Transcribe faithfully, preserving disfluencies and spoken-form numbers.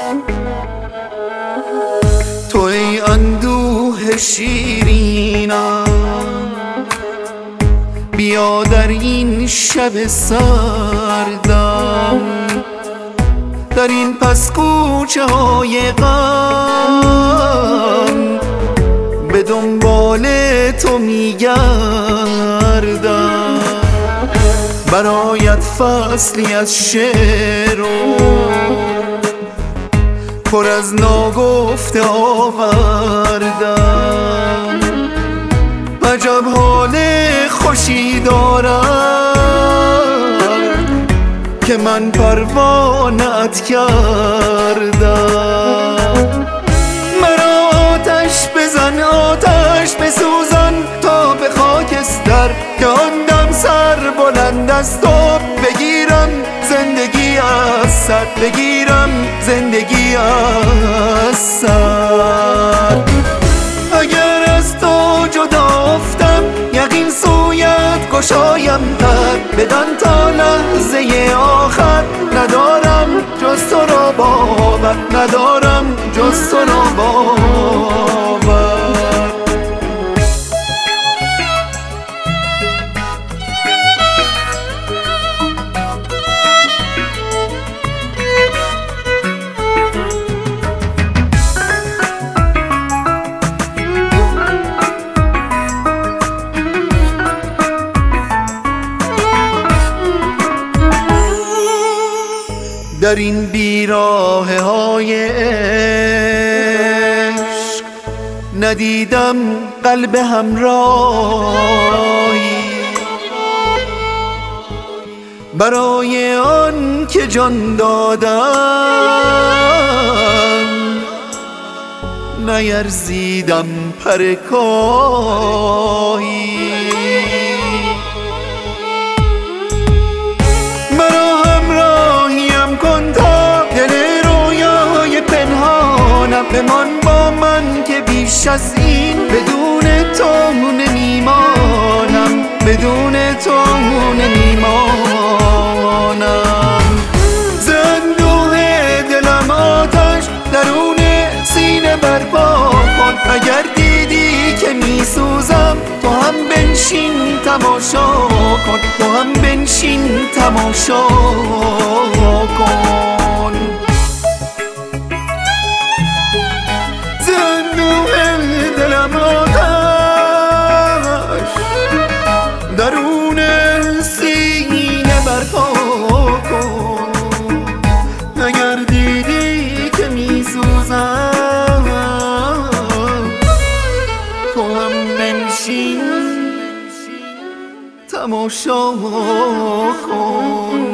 تو ای اندوه شیرینم، بیا در این شب سردم، در این پس کوچه های غم به دنبال تو میگردم. برایت فصلی از شعر و پر از ناگفته آوردم. عجب حال خوشی دارم که من پروانه‌ات کردم. مرا آتش بزن، آتش بسوزان تا به خاکستر، که آن دم سر بلند از تو بگیرم زندگی از سر، بگیرم زندگی از سر. اگر از تو جدا افتم یقین سویت گشایم پر، بدان تا لحظه آخر ندارم جز تو را باور، ندارم جز تو را باور. در این بیراهه های عشق ندیدم قلب همراهی، برای آن که جان دادم نیرزیدم پر کاهی. بمان با من که بیش از این بدون تو نمیمانم، بدون تو نمیمانم. ز اندوه دلم آتش درون سینه برپا کن، اگر دیدی که میسوزم تو هم بنشین تماشا کن، تو هم بنشین تماشا کن. درون سینه برپا کن، اگر دیدی که میسوزم تو هم بنشین تماشا کن.